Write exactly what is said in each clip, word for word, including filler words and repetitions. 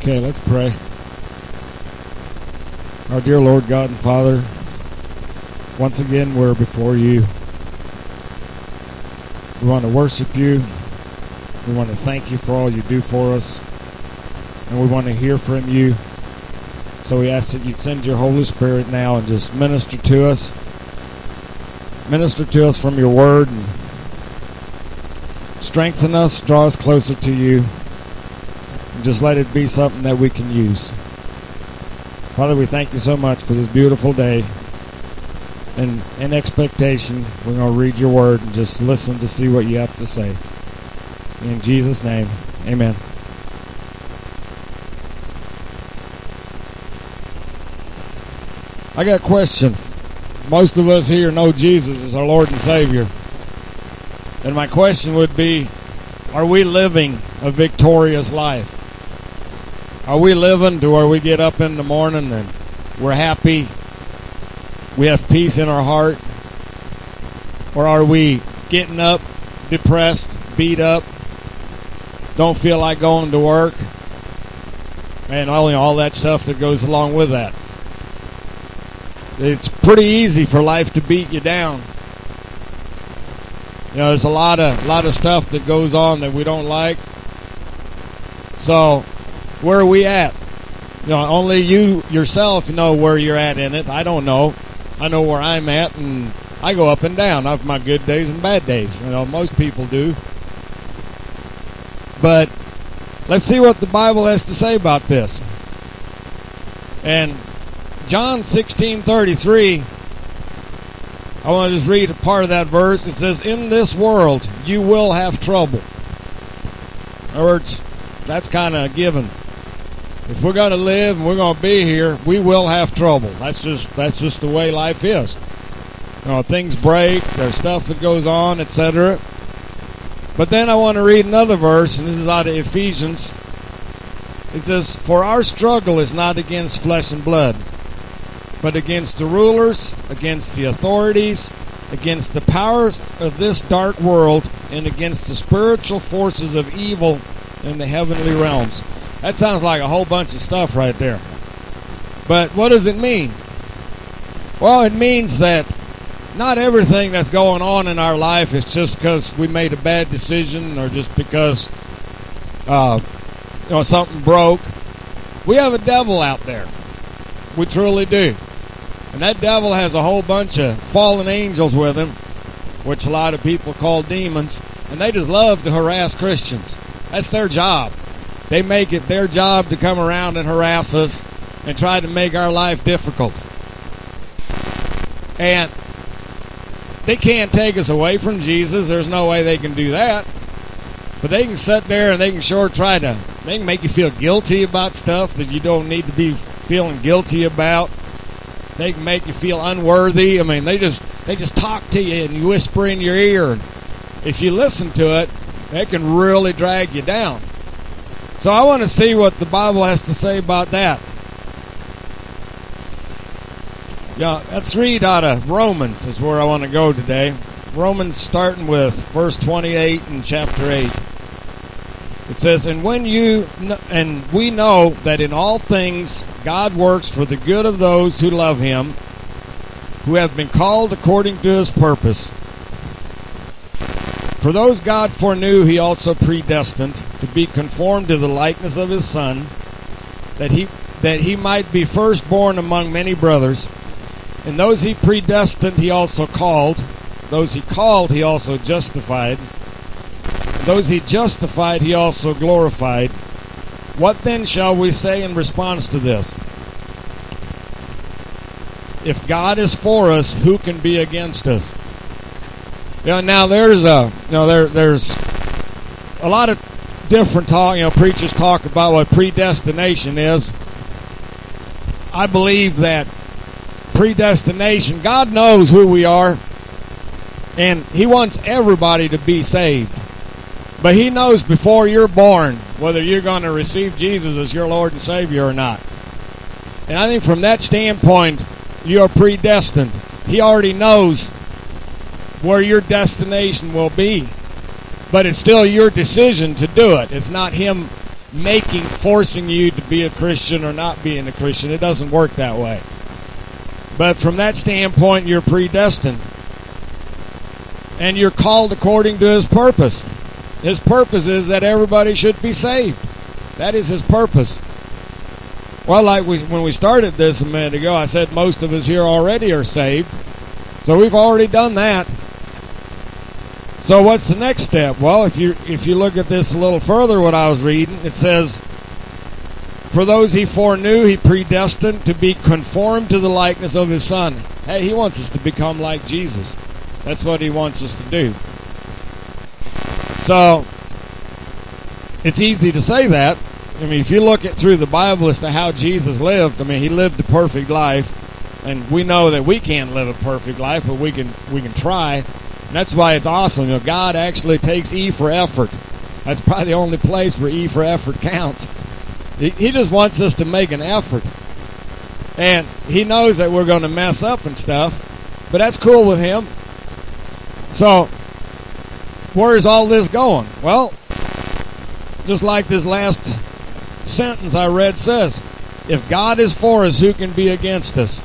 Okay, let's pray. Our dear Lord God and Father, once again we're before you. We want to worship you. We want to thank you for all you do for us. And we want to hear from you. So we ask that you'd send your Holy Spirit now and just minister to us. Minister to us from your word and strengthen us, draw us closer to you. And just let it be something that we can use. Father, we thank you so much for this beautiful day. And in expectation, we're going to read your word and just listen to see what you have to say. In Jesus' name, amen. I got a question. Most of us here know Jesus as our Lord and Savior. And my question would be, are we living a victorious life? Are we living to where we get up in the morning and we're happy, we have peace in our heart? Or are we getting up, depressed, beat up, don't feel like going to work, and all, all that stuff that goes along with that? It's pretty easy for life to beat you down. You know, there's a lot of lot of stuff that goes on that we don't like. So, where are we at? You know, only you yourself know where you're at in it. I don't know. I know where I'm at, and I go up and down. I have my good days and bad days. You know, most people do. But let's see what the Bible has to say about this. And John sixteen thirty-three, I want to just read a part of that verse. It says, "In this world you will have trouble." In other words, that's kind of a given. If we're going to live and we're going to be here, we will have trouble. That's just that's just the way life is. You know, things break, there's stuff that goes on, et cetera. But then I want to read another verse, and this is out of Ephesians. It says, "For our struggle is not against flesh and blood, but against the rulers, against the authorities, against the powers of this dark world, and against the spiritual forces of evil in the heavenly realms." That sounds like a whole bunch of stuff right there. But what does it mean? Well, it means that not everything that's going on in our life is just because we made a bad decision or just because uh, you know, something broke. We have a devil out there. We truly do. And that devil has a whole bunch of fallen angels with him, which a lot of people call demons, and they just love to harass Christians. That's their job. They make it their job to come around and harass us and try to make our life difficult. And they can't take us away from Jesus. There's no way they can do that. But they can sit there and they can sure try to, they can make you feel guilty about stuff that you don't need to be feeling guilty about. They can make you feel unworthy. I mean, they just they just talk to you and you whisper in your ear. And if you listen to it, they can really drag you down. So I want to see what the Bible has to say about that. Yeah, let's read out of Romans is where I want to go today. Romans starting with verse twenty-eight in chapter eight. It says, "And when you kn- and we know that in all things God works for the good of those who love him, who have been called according to his purpose. For those God foreknew, he also predestined to be conformed to the likeness of his Son, that he that he might be firstborn among many brothers. And those he predestined, he also called. Those he called, he also justified. Those he justified, he also glorified. What then shall we say in response to this? If God is for us, who can be against us?" You know, now there's a, you know, there there's a lot of different talk. You know, preachers talk about what predestination is. I believe that predestination, God knows who we are, and he wants everybody to be saved. But he knows before you're born whether you're going to receive Jesus as your Lord and Savior or not. And I think from that standpoint, you're predestined. He already knows where your destination will be. But it's still your decision to do it. It's not him making, forcing you to be a Christian or not being a Christian. It doesn't work that way. But from that standpoint, you're predestined. And you're called according to His purpose. His purpose is that everybody should be saved. That is His purpose. Well, like we, when we started this a minute ago, I said most of us here already are saved. So we've already done that. So what's the next step? Well, if you if you look at this a little further, what I was reading, it says, for those He foreknew, He predestined to be conformed to the likeness of His Son. Hey, He wants us to become like Jesus. That's what He wants us to do. So, it's easy to say that. I mean, if you look at through the Bible as to how Jesus lived, I mean, He lived a perfect life. And we know that we can't live a perfect life, but we can we can try. And that's why it's awesome. You know, God actually takes E for effort. That's probably the only place where E for effort counts. He, he just wants us to make an effort. And He knows that we're going to mess up and stuff, but that's cool with Him. So, where is all this going? Well, just like this last sentence I read says, if God is for us, who can be against us?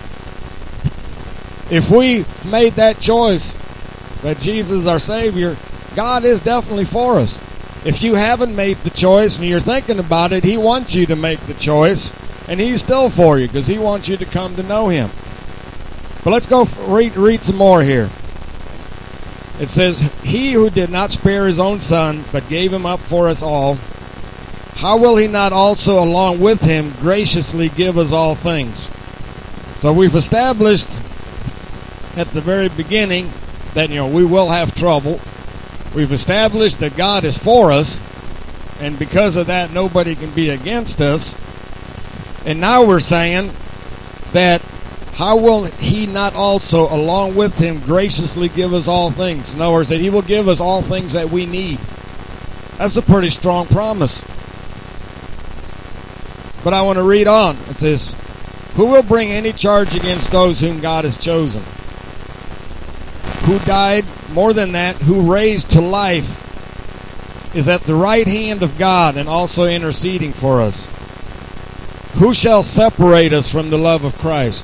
If we made that choice that Jesus is our Savior, God is definitely for us. If you haven't made the choice and you're thinking about it, He wants you to make the choice, and He's still for you because He wants you to come to know Him. But let's go read, read some more here. It says, He who did not spare His own Son, but gave Him up for us all, how will He not also along with Him graciously give us all things? So we've established at the very beginning that, you know, we will have trouble. We've established that God is for us, and because of that, nobody can be against us. And now we're saying that how will He not also, along with Him, graciously give us all things? In other words, that He will give us all things that we need. That's a pretty strong promise. But I want to read on. It says, who will bring any charge against those whom God has chosen? Who died, more than that, who raised to life, is at the right hand of God and also interceding for us. Who shall separate us from the love of Christ?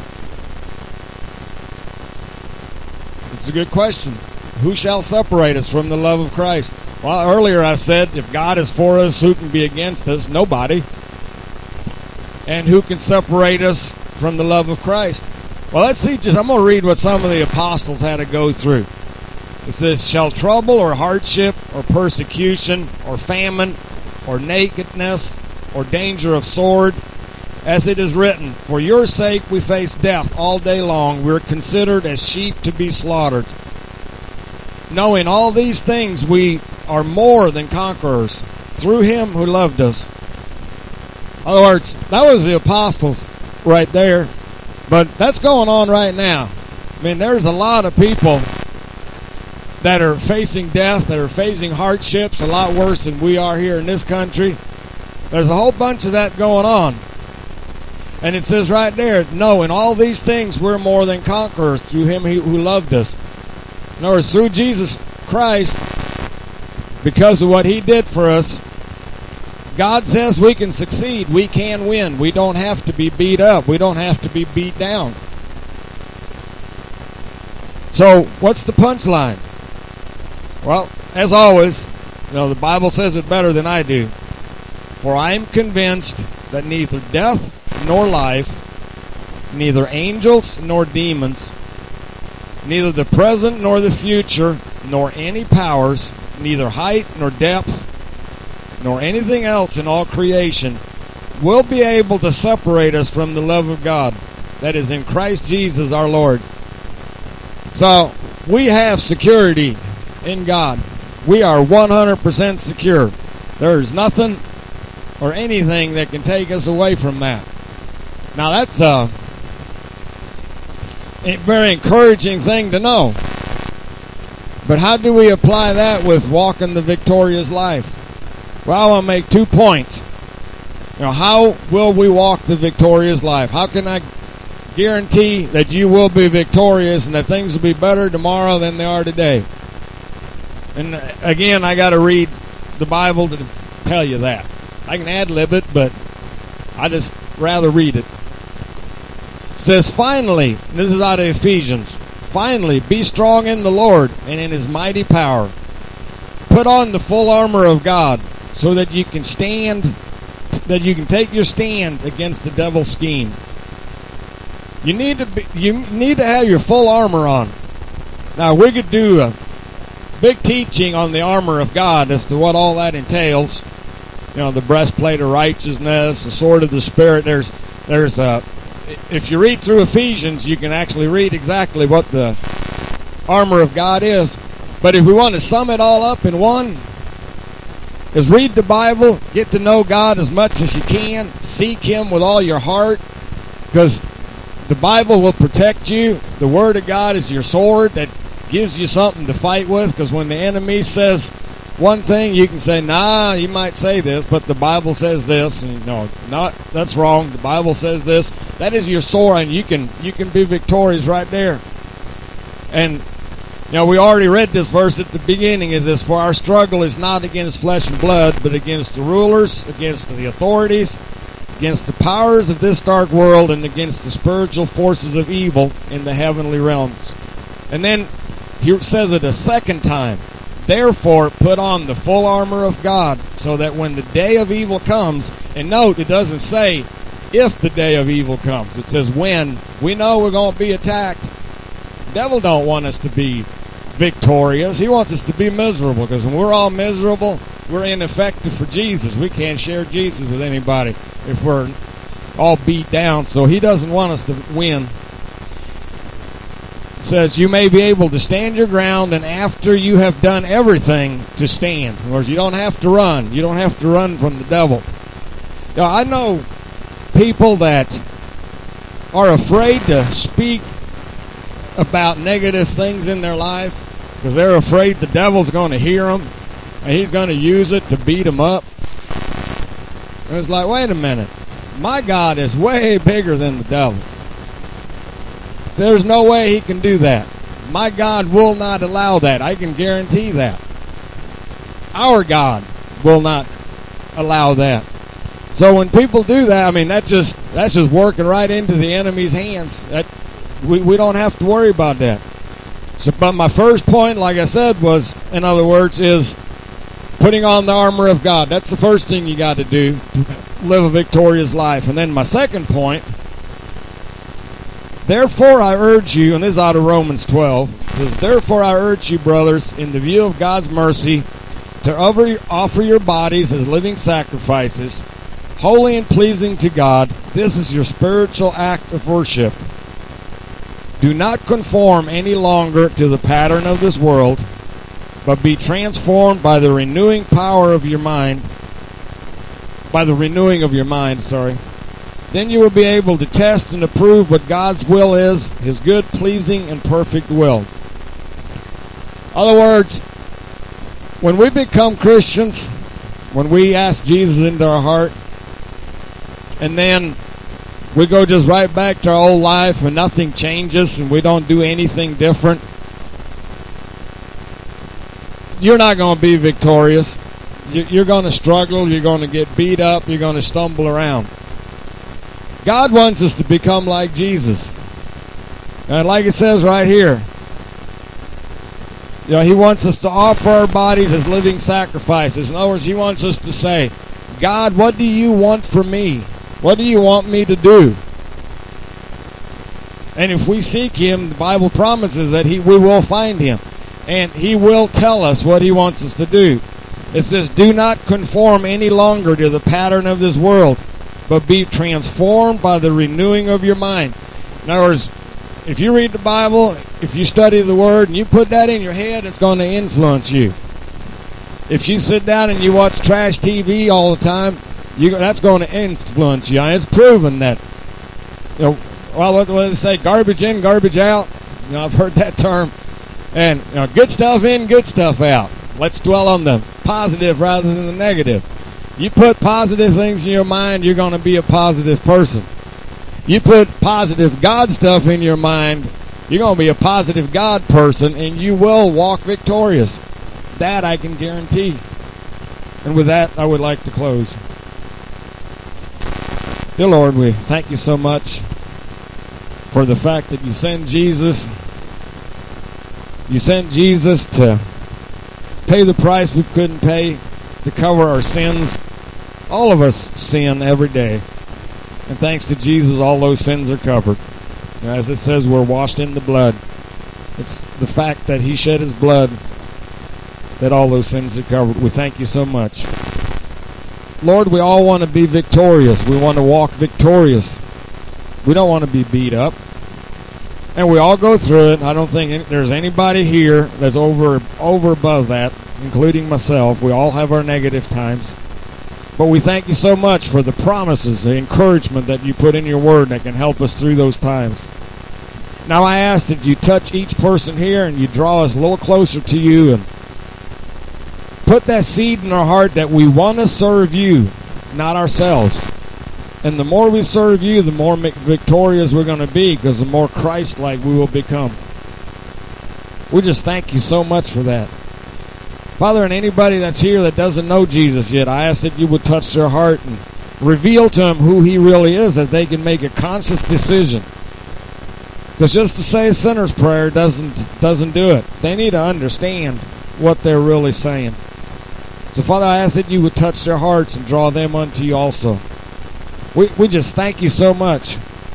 It's a good question. Who shall separate us from the love of Christ? Well, earlier I said, if God is for us, who can be against us? Nobody. And who can separate us from the love of Christ? Well, let's see. Just I'm going to read what some of the apostles had to go through. It says, shall trouble or hardship or persecution or famine or nakedness or danger of sword, as it is written, for your sake we face death all day long. We're considered as sheep to be slaughtered. Knowing all these things, we are more than conquerors through Him who loved us. In other words, that was the apostles right there. But that's going on right now. I mean, there's a lot of people that are facing death, that are facing hardships, a lot worse than we are here in this country. There's a whole bunch of that going on. And it says right there, no, in all these things we're more than conquerors through Him who loved us. In other words, through Jesus Christ, because of what He did for us, God says we can succeed. We can win. We don't have to be beat up. We don't have to be beat down. So, what's the punchline? Well, as always, you know, the Bible says it better than I do. For I am convinced that neither death nor life, neither angels nor demons, neither the present nor the future, nor any powers, neither height nor depth, nor anything else in all creation will be able to separate us from the love of God that is in Christ Jesus our Lord. So, we have security in God. We are one hundred percent secure. There's nothing or anything that can take us away from that. Now, that's a, a very encouraging thing to know. But how do we apply that with walking the victorious life? Well, I want to make two points. You know, how will we walk the victorious life? How can I guarantee that you will be victorious and that things will be better tomorrow than they are today? And again, I got to read the Bible to tell you that. I can ad-lib it, but I just rather read it. It says, finally, this is out of Ephesians, finally, be strong in the Lord and in his mighty power. Put on the full armor of God so that you can stand, that you can take your stand against the devil's scheme. You need to be, you need to have your full armor on. Now, we could do a big teaching on the armor of God as to what all that entails. You know, the breastplate of righteousness, the sword of the Spirit. There's, there's a, if you read through Ephesians, you can actually read exactly what the armor of God is. But if we want to sum it all up in one, is read the Bible, get to know God as much as you can, seek him with all your heart, because the Bible will protect you. The Word of God is your sword that gives you something to fight with, because when the enemy says one thing, you can say, nah, he might say this, but the Bible says this, and no, not that's wrong. The Bible says this. That is your sword, and you can you can be victorious right there. And you know, we already read this verse at the beginning. Is this, for our struggle is not against flesh and blood, but against the rulers, against the authorities, against the powers of this dark world, and against the spiritual forces of evil in the heavenly realms. And then he says it a second time. Therefore, put on the full armor of God, so that when the day of evil comes, and note, it doesn't say if the day of evil comes. It says when. We know we're going to be attacked. The devil don't want us to be victorious. He wants us to be miserable, because when we're all miserable, we're ineffective for Jesus. We can't share Jesus with anybody if we're all beat down. So he doesn't want us to win. It says, you may be able to stand your ground, and after you have done everything, to stand. In other words, you don't have to run. You don't have to run from the devil. Now, I know people that are afraid to speak about negative things in their life because they're afraid the devil's going to hear them and he's going to use it to beat them up. And it's like, wait a minute. My God is way bigger than the devil. There's no way he can do that. My God will not allow that. I can guarantee that. Our God will not allow that. So when people do that, I mean, that's just that's just working right into the enemy's hands. That we, we don't have to worry about that. So, but my first point, like I said, was, in other words, is putting on the armor of God. That's the first thing you got to do to live a victorious life. And then my second point, therefore I urge you, and this is out of Romans twelve, it says, therefore I urge you, brothers, in the view of God's mercy, to offer your bodies as living sacrifices, holy and pleasing to God. This is your spiritual act of worship. Do not conform any longer to the pattern of this world, but be transformed by the renewing power of your mind, by the renewing of your mind, sorry. Then you will be able to test and approve what God's will is, his good, pleasing, and perfect will. In other words, when we become Christians, when we ask Jesus into our heart, and then we go just right back to our old life and nothing changes and we don't do anything different, you're not going to be victorious. You're going to struggle. You're going to get beat up. You're going to stumble around. God wants us to become like Jesus. And like it says right here, you know, he wants us to offer our bodies as living sacrifices. In other words, he wants us to say, God, what do you want from me? What do you want me to do? And if we seek him, the Bible promises that he, we will find him. And he will tell us what he wants us to do. It says, do not conform any longer to the pattern of this world, but be transformed by the renewing of your mind. In other words, if you read the Bible, if you study the Word, and you put that in your head, it's going to influence you. If you sit down and you watch trash T V all the time, you, that's going to influence you. And it's proven that, you know, well, what, what do they say? Garbage in, garbage out. You know, I've heard that term. And you know, good stuff in, good stuff out. Let's dwell on the positive rather than the negative. You put positive things in your mind, you're going to be a positive person. You put positive God stuff in your mind, you're going to be a positive God person, and you will walk victorious. That I can guarantee. And with that, I would like to close. Dear Lord, we thank you so much for the fact that you sent Jesus. You sent Jesus to pay the price we couldn't pay, to cover our sins. All of us sin every day. And thanks to Jesus, all those sins are covered. As it says, we're washed in the blood. It's the fact that he shed his blood that all those sins are covered. We thank you so much. Lord, we all want to be victorious. We want to walk victorious. We don't want to be beat up. And we all go through it. I don't think any, there's anybody here that's over over above that, including myself. We all have our negative times. But we thank you so much for the promises, the encouragement that you put in your word that can help us through those times. Now I ask that you touch each person here and you draw us a little closer to you and put that seed in our heart that we want to serve you, not ourselves. And the more we serve you, the more victorious we're going to be, because the more Christ-like we will become. We just thank you so much for that. Father, and anybody that's here that doesn't know Jesus yet, I ask that you would touch their heart and reveal to them who he really is, that they can make a conscious decision. Because just to say a sinner's prayer doesn't doesn't do it. They need to understand what they're really saying. So, Father, I ask that you would touch their hearts and draw them unto you also. We we just thank you so much.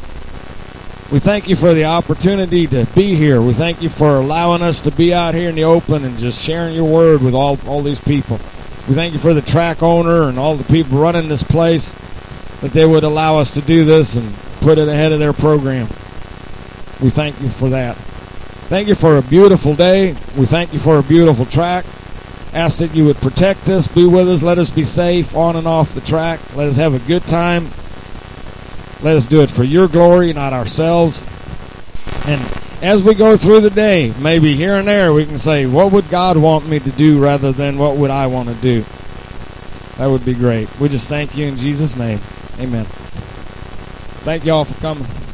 We thank you for the opportunity to be here. We thank you for allowing us to be out here in the open and just sharing your word with all, all these people. We thank you for the track owner and all the people running this place, that they would allow us to do this and put it ahead of their program. We thank you for that. Thank you for a beautiful day. We thank you for a beautiful track. Ask that you would protect us, be with us, let us be safe on and off the track. Let us have a good time. Let us do it for your glory, not ourselves. And as we go through the day, maybe here and there, we can say, what would God want me to do rather than what would I want to do? That would be great. We just thank you in Jesus' name. Amen. Thank you all for coming.